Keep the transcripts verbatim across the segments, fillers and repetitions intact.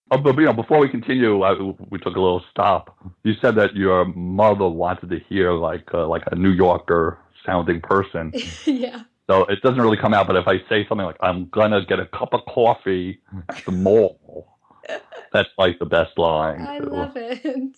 Oh, but you know, before we continue, I, we took a little stop. You said that your mother wanted to hear like uh, like a New Yorker sounding person, Yeah, so it doesn't really come out. But if I say something like "I'm gonna get a cup of coffee at the mall," that's like the best line I too. love it.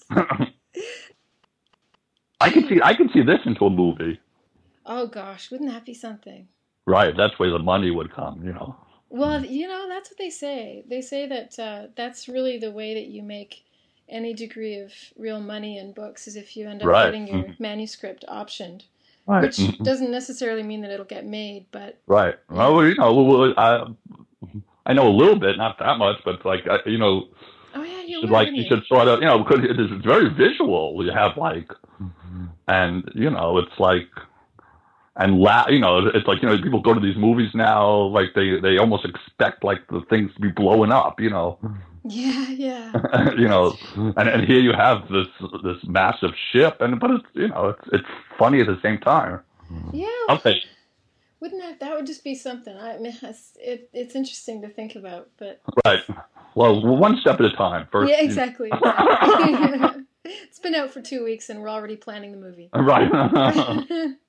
I can see I can see this into a movie, Oh gosh, wouldn't that be something? right? That's where the money would come, you know. Well, you know, that's what they say. They say that uh, that's really the way that you make any degree of real money in books is if you end up Right. getting your Mm-hmm. manuscript optioned, Right. which Mm-hmm. doesn't necessarily mean that it'll get made, but Right. you know. Well, you know, I I know a little bit, not that much, but like I, you know, Oh yeah, you you should would, like wouldn't you you? should sort of you know because it is very visual. You have like and you know it's like and la you know it's like you know people go to these movies now like they they almost expect like the things to be blowing up, you know. Yeah, yeah. you That's know, and and here you have this this massive ship, and but it's you know it's it's funny at the same time. yeah. Okay, Wouldn't that that would just be something? I mean, it's, it it's interesting to think about, but right. Well, one step at a time. First, yeah, you exactly, exactly. It's been out for two weeks and we're already planning the movie. know, right.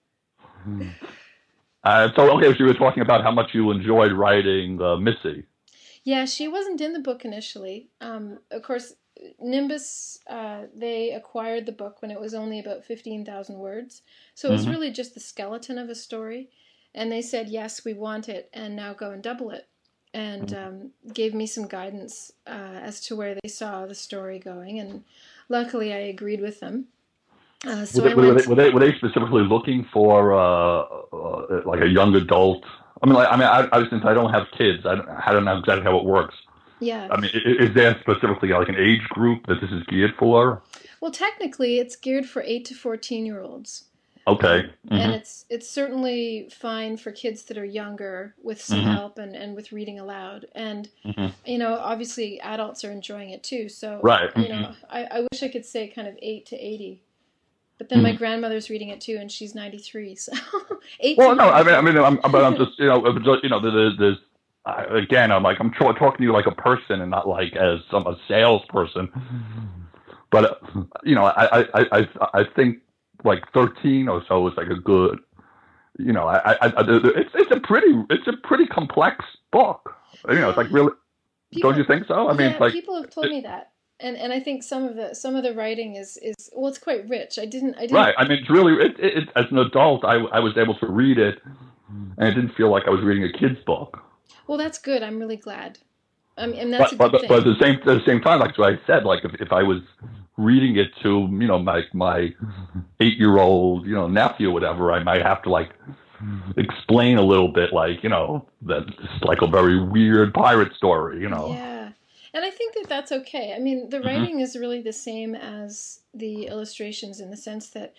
Uh, so okay, so you were talking about how much you enjoyed writing uh, Missy. Yeah, she wasn't in the book initially. Um, of course, Nimbus, uh, they acquired the book when it was only about fifteen thousand words. So it was Hmm. really just the skeleton of a story. And they said, yes, we want it, and now go and double it. And um, gave me some guidance uh, as to where they saw the story going. And luckily, I agreed with them. Uh, Were so they, I were, they, went. were, they, were they specifically looking for uh, uh, like a young adult? I mean, like, I mean, I, I since I don't have kids, I don't, I don't know exactly how it works. Yeah. I mean, is there specifically like an age group that this is geared for? Well, technically, it's geared for eight to fourteen year olds. Okay. Um, and Hmm. it's it's certainly fine for kids that are younger with some Hmm. help and, and with reading aloud. And Hmm. you know, obviously adults are enjoying it too. So Right. you Hmm. know, I, I wish I could say kind of eight to eighty, but then my Hmm. grandmother's reading it too, and she's ninety three. So eight to Well, no, I mean, I ninety-three. mean, I'm, but I'm just, you know, just, you know, there's, there's uh, again, I'm like, I'm tra- talking to you like a person and not like as some a salesperson. But uh, you know, I, I, I, I think like thirteen or so is like a good, you know, I, I, I it's, it's a pretty, it's a pretty complex book. You know, it's Yeah, like really, don't you people. think so? I mean, Yeah, it's like, people have told it, me that. And, and I think some of the some of the writing is, is well, it's quite rich. I didn't I didn't right. I mean, it's really, it, it, it, as an adult, I, I was able to read it, and it didn't feel like I was reading a kid's book. well, that's good. I'm really glad. I mean, and that's But a but good but at thing. the same at the same time, like what I said, like if, if I was reading it to you know my my eight year old you know nephew or whatever, I might have to like explain a little bit, like you know that it's like a very weird pirate story, you know. Yeah. And I think that that's okay. I mean, the Hmm. writing is really the same as the illustrations in the sense that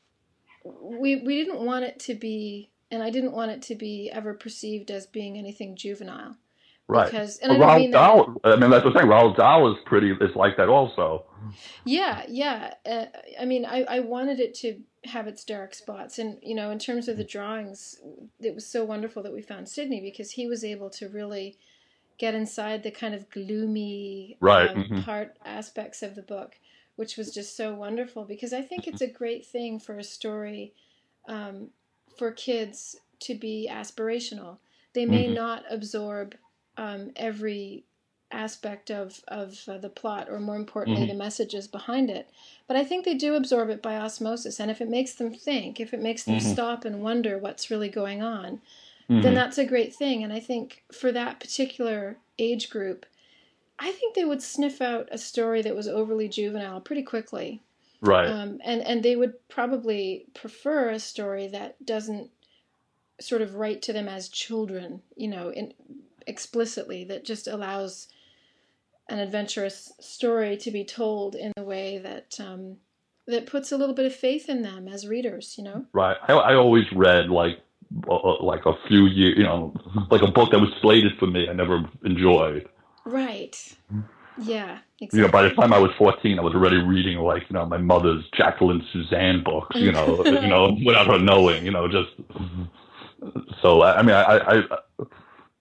we we didn't want it to be, and I didn't want it to be ever perceived as being anything juvenile Right. because, and I But don't Roald mean that in. Dahl, I mean that's the thing. Roald Dahl is pretty is like that also. Yeah, yeah. Uh, I mean, I I wanted it to have its dark spots, and you know, in terms of the drawings, it was so wonderful that we found Sydney because he was able to really get inside the kind of gloomy Right. um, Hmm. part aspects of the book, which was just so wonderful because I think it's a great thing for a story um, for kids to be aspirational. They may Hmm. not absorb um, every aspect of, of uh, the plot, or more importantly, the Hmm. messages behind it. But I think they do absorb it by osmosis. And if it makes them think, if it makes them Hmm. stop and wonder what's really going on, then Hmm. that's a great thing. And I think for that particular age group, I think they would sniff out a story that was overly juvenile pretty quickly. Right. Um, and, and they would probably prefer a story that doesn't sort of write to them as children, you know, in, explicitly, that just allows an adventurous story to be told in a way that um, that puts a little bit of faith in them as readers, you know? Right. I, I always read like uh, like a few years, you know, like a book that was slated for me. I never enjoyed. Right. Yeah, You know, by the exactly. time I was fourteen, I was already reading like you know my mother's Jacqueline Suzanne books. You know, you know, without her knowing. You know, just so I, I mean, I, I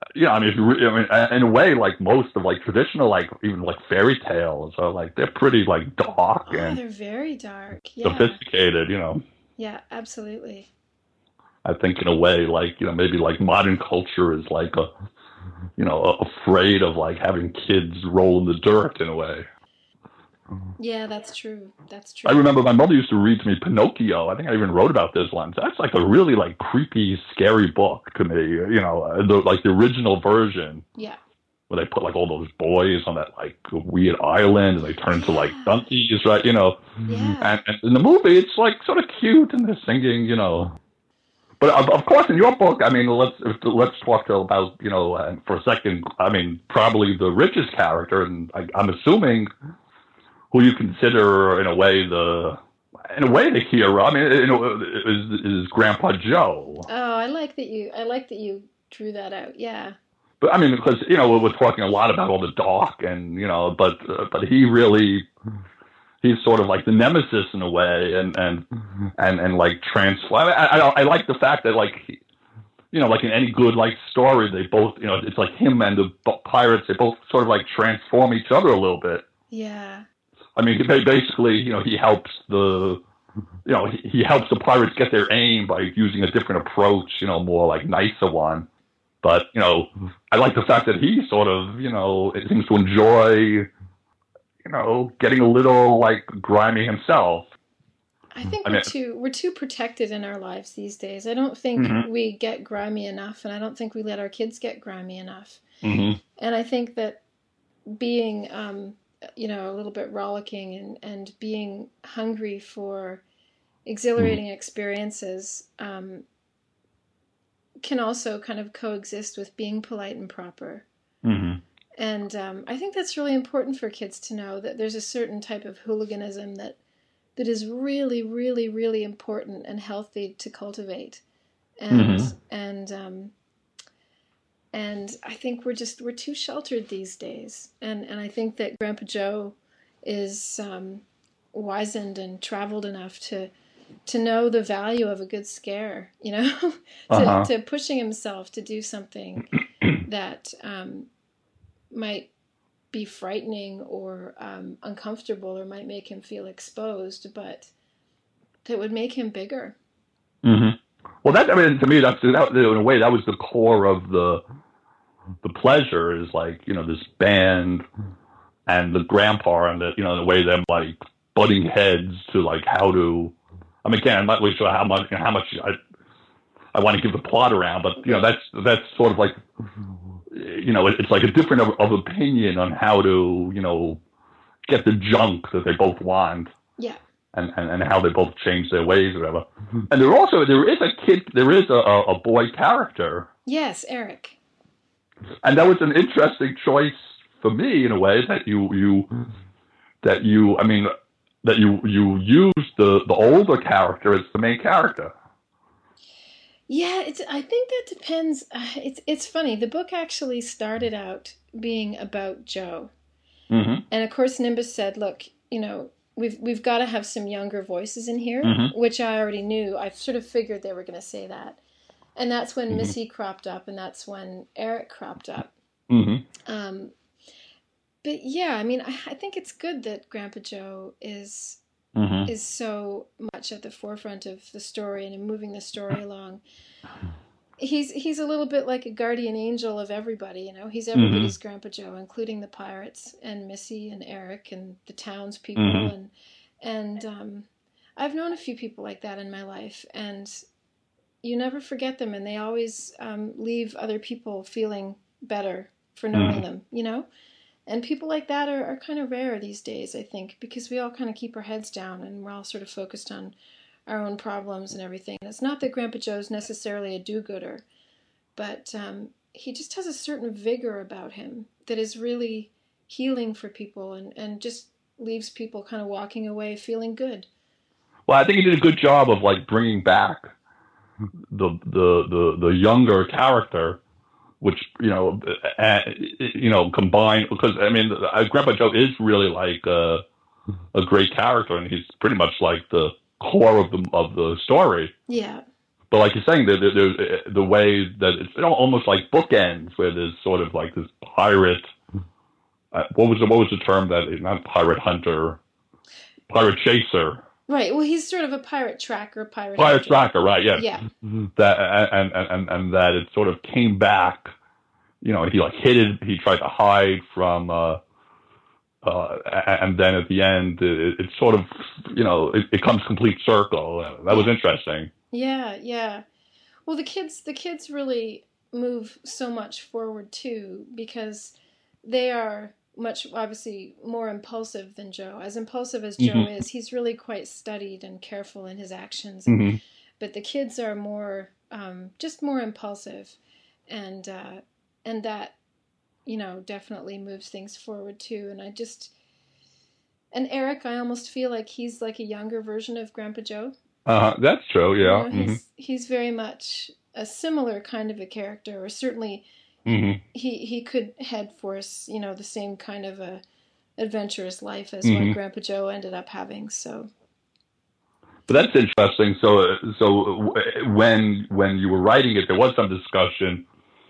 yeah, I mean, if you re- I mean, uh, in a way, like most of like traditional, like even like fairy tales are like they're pretty like dark Oh, and they're very dark. Yeah. sophisticated. You know, Yeah, absolutely. I think in a way, like you know, maybe like modern culture is like a you know afraid of like having kids roll in the dirt in a way. Yeah, that's true. That's I true. remember my mother used to read to me Pinocchio. I think I even wrote about this once. That's like a really like creepy, scary book to me. You know, uh, the, like the original version Yeah. where they put like all those boys on that like weird island and they turn into like Yeah. donkeys, right? You know, Yeah. and, and in the movie it's like sort of cute and they're singing, you know. But of, of course, in your book, I mean, let's let's talk to about you know uh, for a second. I mean, probably the richest character, and I, I'm assuming who you consider in a way the in a way the hero. I mean, you know, is is Grandpa Joe. Oh, I like that you I like that you drew that out. Yeah. But I mean, because you know we're talking a lot about all the dark, and you know, but uh, but he really he's sort of like the nemesis in a way, and and and and like transform. I, I I like the fact that like you know like in any good like story they both you know it's like him and the pirates they both sort of like transform each other a little bit. Yeah. I mean, basically, you know, he helps the, you know, he, he helps the pirates get their aim by using a different approach, you know, more like nicer one. But, you know, I like the fact that he sort of, you know, it seems to enjoy, you know, getting a little like grimy himself. I think I we're mean, too we're too protected in our lives these days. I don't think mm-hmm, we get grimy enough, and I don't think we let our kids get grimy enough. mm-hmm, And I think that being, um, you know, a little bit rollicking and and being hungry for exhilarating experiences um, can also kind of coexist with being polite and proper. mm-hmm, And um, I think that's really important for kids to know that there's a certain type of hooliganism that that is really, really, really important and healthy to cultivate. And mm-hmm, and um, and I think we're just we're too sheltered these days. And and I think that Grandpa Joe is um, wizened and traveled enough to to know the value of a good scare. You know, to uh-huh. to pushing himself to do something that um, might be frightening or um, uncomfortable or might make him feel exposed, but that would make him bigger. Mm-hmm. Well, that I mean, to me, that's that, in a way that was the core of the the pleasure is like you know this band and the grandpa and the you know the way them like butting heads to like how to. I mean, again, I'm not really sure how much you know, how much I I want to give the plot around, but you know that's that's sort of like you know it's like a different of, of opinion on how to you know get the junk that they both want. Yeah. And, and, and how they both change their ways or whatever. And there also there is a kid there is a, a boy character. Yes, Eric. And that was an interesting choice for me in a way that you you that you I mean that you you use the the older character as the main character. Yeah, it's. I think that depends. Uh, it's it's funny. The book actually started out being about Joe, Mm-hmm. and of course Nimbus said, "Look, you know, we've we've got to have some younger voices in here," Mm-hmm. which I already knew. I sort of figured they were going to say that, and that's when Mm-hmm. Missy cropped up, and that's when Eric cropped up. Mm-hmm. Um, but yeah, I mean, I, I think it's good that Grandpa Joe is Mm-hmm. is so much at the forefront of the story and in moving the story along. He's he's a little bit like a guardian angel of everybody, you know. He's everybody's Mm-hmm. Grandpa Joe, including the pirates and Missy and Eric and the townspeople Mm-hmm. and and um, I've known a few people like that in my life, and you never forget them, and they always um, leave other people feeling better for knowing Mm-hmm. them, you know. And people like that are, are kind of rare these days, I think, because we all kind of keep our heads down and we're all sort of focused on our own problems and everything. And it's not that Grandpa Joe's necessarily a do-gooder, but um, he just has a certain vigor about him that is really healing for people and, and just leaves people kind of walking away feeling good. Well, I think he did a good job of like bringing back the the the, the younger character, which you know, uh, you know, combined because I mean, uh, Grandpa Joe is really like uh, a great character, and he's pretty much like the core of the of the story. Yeah. but like you're saying, the the, the, the way that it's almost like bookends, where there's sort of like this pirate. Uh, what was the what was the term that not pirate hunter, pirate chaser. Right. Well, he's sort of a pirate tracker, pirate Pirate hunter. tracker, right? Yes. Yeah. That and, and and and that it sort of came back. You know, he like hid it. He tried to hide from. Uh, uh, and then at the end, it, it sort of, you know, it, it comes complete circle. That was interesting. Yeah, yeah. Well, the kids, the kids really move so much forward too, because they are much obviously more impulsive than Joe. As impulsive as Joe mm-hmm. is, he's really quite studied and careful in his actions. And, mm-hmm. But the kids are more, um, just more impulsive, and uh, and that, you know, definitely moves things forward too. And I just, and Eric, I almost feel like he's like a younger version of Grandpa Joe. Uh, that's true, yeah. You know, he's, mm-hmm. he's very much a similar kind of a character, or certainly mm-hmm. he he could head for, you know, the same kind of a adventurous life as mm-hmm. what Grandpa Joe ended up having. So, but that's interesting. So, so when when you were writing it, there was some discussion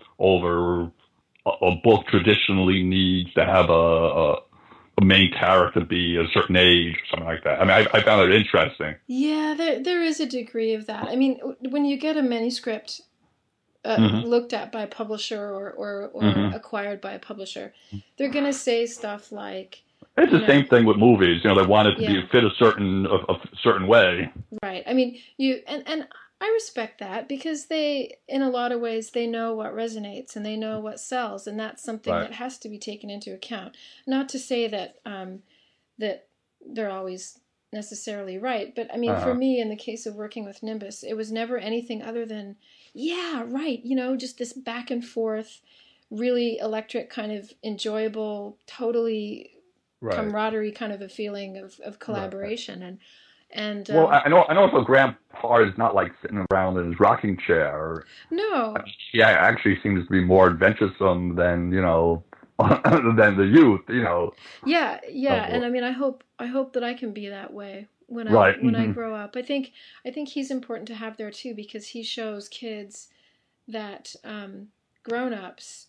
over a, a book traditionally needs to have a, a a main character be a certain age or something like that. I mean, I, I found it interesting. Yeah, there there is a degree of that. I mean, when you get a manuscript uh, mm-hmm. looked at by a publisher or or, or mm-hmm. acquired by a publisher, they're going to say stuff like, it's the know, same thing with movies. You know, they want it to yeah. be fit a certain a, a certain way. Right. I mean, you and and. I respect that, because they, in a lot of ways, they know what resonates and they know what sells, and that's something right. that has to be taken into account. Not to say that um, that they're always necessarily right, but I mean, uh-huh. for me, in the case of working with Nimbus, it was never anything other than, yeah, right, you know, just this back and forth, really electric, kind of enjoyable, totally right. camaraderie kind of a feeling of, of collaboration. Right. and. And, well, um, I know I know if Grandpa is not like sitting around in his rocking chair. No. Yeah, actually seems to be more adventuresome than, you know, than the youth, you know. Yeah, yeah, so, and I mean, I hope I hope that I can be that way when I right. when mm-hmm. I grow up. I think I think he's important to have there too, because he shows kids that um, grown-ups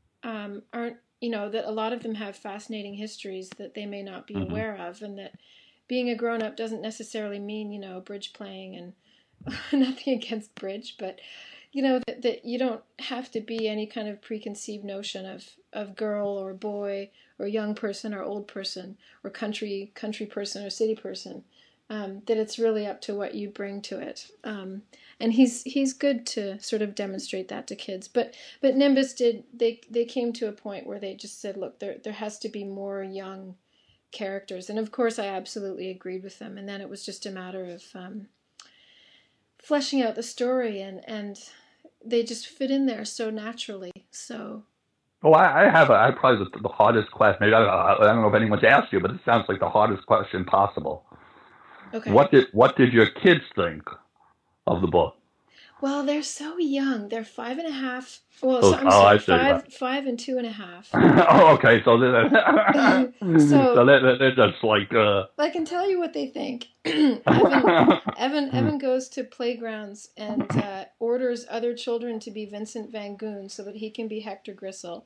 um, aren't, you know, that a lot of them have fascinating histories that they may not be mm-hmm. aware of, and that being a grown-up doesn't necessarily mean, you know, bridge playing, and nothing against bridge, but, you know, that, that you don't have to be any kind of preconceived notion of, of girl or boy or young person or old person or country country person or city person, um, that it's really up to what you bring to it. Um, and he's he's good to sort of demonstrate that to kids. But but Nimbus did, they they came to a point where they just said, look, there there has to be more young characters, and of course I absolutely agreed with them, and then it was just a matter of um, fleshing out the story, and and they just fit in there so naturally. So well, I, I have a, I probably the, the hardest question. Maybe I, I don't know if anyone's asked you, but it sounds like the hardest question possible. Okay. What did what did your kids think of the book? Well, they're so young. They're five and a half. Well, oh, so, I'm oh, sorry, I see. five, five and two and a half. oh, okay. So they're, so, so they're, they're just like. Uh... I can tell you what they think. Evan, Evan, Evan goes to playgrounds and uh, orders other children to be Vincent Van Goon so that he can be Hector Gristle.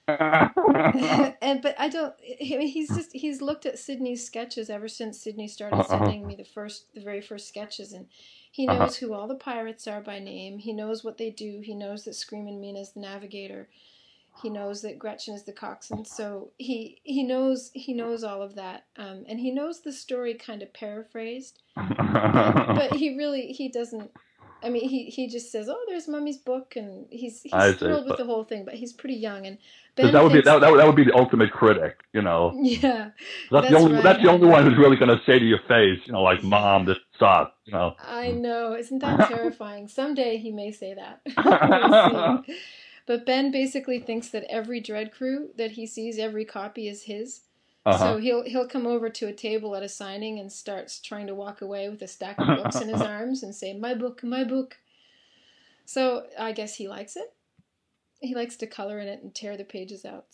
and but I don't. He's just he's looked at Sydney's sketches ever since Sydney started uh-huh. sending me the first, the very first sketches, and he knows uh-huh. who all the pirates are by name. He knows what they do. He knows that Screamin' Mina is the navigator. He knows that Gretchen is the coxswain. So he he knows he knows all of that, um, and he knows the story kind of paraphrased. but, but he really he doesn't. I mean, he, he just says, "Oh, there's Mummy's book," and he's he's I thrilled see, with the whole thing. But he's pretty young, and Ben that would thinks, be that, that, would, that would be the ultimate critic, you know. Yeah, that's, that's the only right. that's the only one who's really going to say to your face, you know, like, "Mom, this sucks," you know. I know, isn't that terrifying? Someday he may say that. We'll see. But Ben basically thinks that every Dread Crew that he sees, every copy is his. Uh-huh. So he'll he'll come over to a table at a signing and starts trying to walk away with a stack of books in his arms and say, "My book, my book." So I guess he likes it. He likes to color in it and tear the pages out.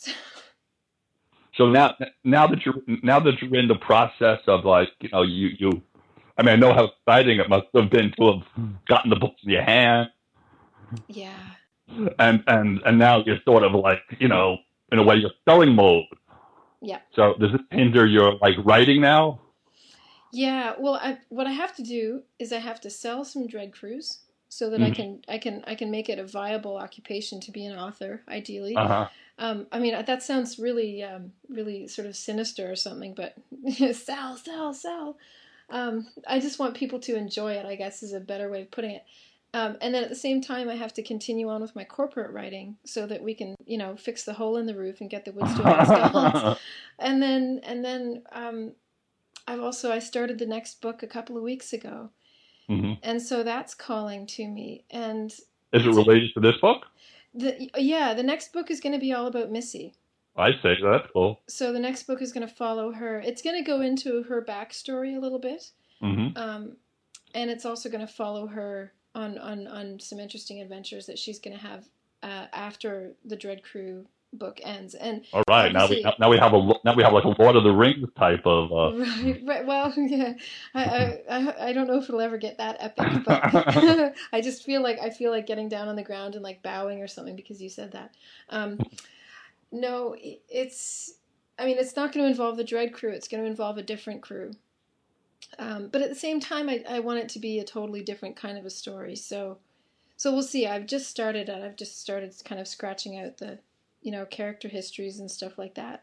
So now, now that you're now that you're in the process of, like, you know, you you I mean, I know how exciting it must have been to have gotten the book in your hand, Yeah. and and and now you're sort of like, you know, in a way, you're selling mode. Yeah. So does this hinder your like writing now? Yeah. Well, I, what I have to do is I have to sell some Dread Crews so that I Mm-hmm. can I can I can make it a viable occupation to be an author, ideally. Uh huh. Um, I mean, that sounds really um, really sort of sinister or something, but sell, sell, sell. Um, I just want people to enjoy it, I guess, is a better way of putting it. Um, and then at the same time, I have to continue on with my corporate writing so that we can, you know, fix the hole in the roof and get the wood stove installed. And then, and then um, I've also I started the next book a couple of weeks ago, Mm-hmm. and so that's calling to me. And Is it related to this book? the yeah, the next book is going to be all about Missy. I say that's cool. So the next book is going to follow her. It's going to go into her backstory a little bit, Mm-hmm. um, and it's also going to follow her on, on on some interesting adventures that she's going to have uh, after the Dread Crew book ends. And All right, now we obviously, now we have a now we have like a Lord of the Rings type of. Uh... right, right. Well, yeah, I, I, I, I don't know if it'll ever get that epic, but I just feel like I feel like getting down on the ground and like bowing or something because you said that. Um, no, it's. I mean, it's not going to involve the Dread Crew. It's going to involve a different crew. Um, but at the same time, I, I want it to be a totally different kind of a story. So, so we'll see. I've just started. I've just started kind of scratching out the, you know, character histories and stuff like that.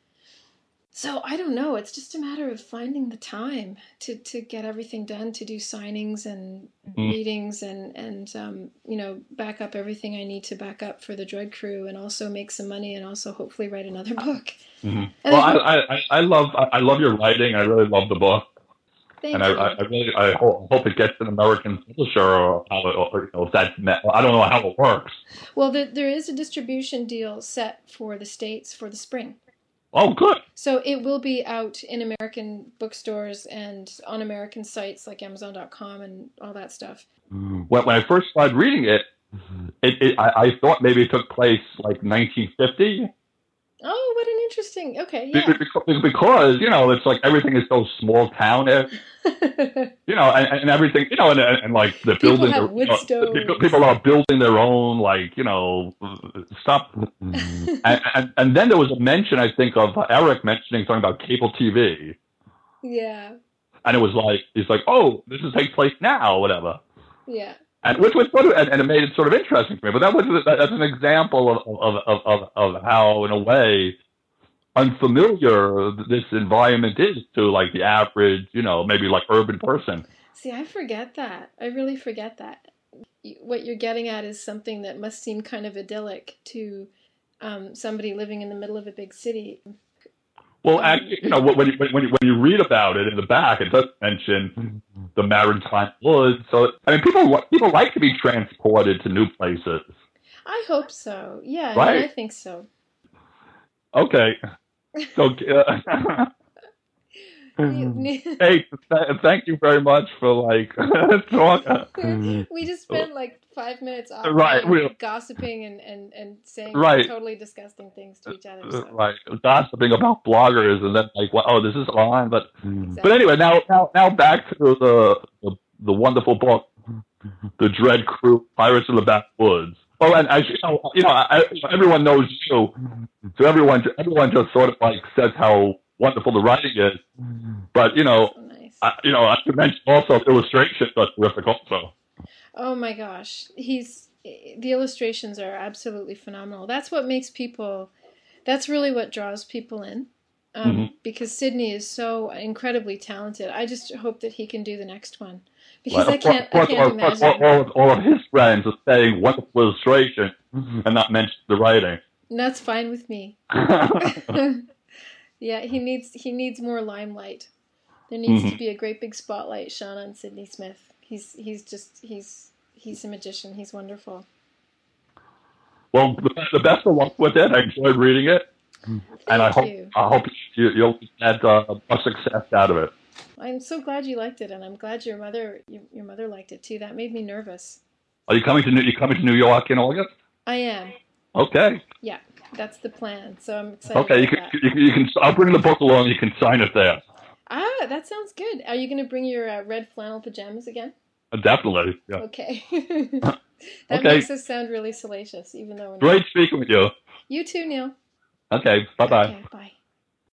So I don't know. It's just a matter of finding the time to, to get everything done, to do signings and Mm. readings and, and um, you know, back up everything I need to back up for the Dread Crew and also make some money and also hopefully write another book. Mm-hmm. And Well, I I, hope, I, I love I, I love your writing. I really love the book, thank and I, you. I I really I hope, hope it gets an American publisher or how it, or, you know, if that's met, I don't know how it works. Well, the, there is a distribution deal set for the States for the spring. Oh, good. So it will be out in American bookstores and on American sites like Amazon dot com and all that stuff. When, when I first started reading it, it, it I, I thought maybe it took place like nineteen fifty. Oh, what an interesting. Okay, Be- yeah. be- Because, you know, it's like everything is so small town, you know, and, and everything, you know, and, and, and like the People building, have their- wood you know, stoves. people, people are building their own, like, you know, stuff. and, and, and then there was a mention, I think, of Eric mentioning something about cable T V. Yeah, And it was like, he's like, oh, this is take place now, whatever. yeah. And which was sort of, and, and it made it sort of interesting for me. But that was that, that's an example of of, of of of how, in a way, unfamiliar this environment is to like the average, you know, maybe like urban person. See, I forget that. I really forget that. What you're getting at is something that must seem kind of idyllic to um, somebody living in the middle of a big city. Well, Um, actually, you know, when you, when you when you read about it in the back, it does mention the maritime woods. So, I mean, people people like to be transported to new places. I hope so. Yeah, I, mean, Right. I think so. Okay. So, uh, hey, th- thank you very much for like talking. We just spent like five minutes off Right, we- gossiping and, and, and saying Right. totally disgusting things to each other. So. Right, gossiping about bloggers, and then like, well, oh, this is on. But Exactly. but anyway, now now now back to the the, the wonderful book, The Dread Crew, Pirates of the Backwoods. Oh, and as you know, you know, I, everyone knows you, so everyone everyone just sort of like says how wonderful the writing is. But you know, So nice. I, you know, I should mention also illustrations are terrific also. Oh my gosh, he's the illustrations are absolutely phenomenal. That's what makes people. That's really what draws people in, um, Mhm. because Sydney is so incredibly talented. I just hope that he can do the next one because Like, I can't. of course, I can't of course, imagine. all, all, of, all of his friends are saying wonderful illustration and not mention the writing. And that's fine with me. Yeah, he needs he needs more limelight. There needs Mhm. to be a great big spotlight shone on Sydney Smith. He's he's just he's he's a magician. He's wonderful. Well, the, the best of luck with it. I enjoyed reading it, Thank and I hope you. I hope you, you'll get uh, a success out of it. I'm so glad you liked it, and I'm glad your mother your, your mother liked it too. That made me nervous. Are you coming to New, you coming to New York in August? I am. Okay. Yeah, that's the plan. So I'm excited Okay. You about can, that. you, can- you can. I'll bring the book along. You can sign it there. Ah, that sounds good. Are you going to bring your uh, red flannel pajamas again? Uh, Definitely. Yeah. Okay. That Okay. makes us sound really salacious, even though we're not. Great speaking with you. You too, Neil. Okay. Bye bye. Okay, bye.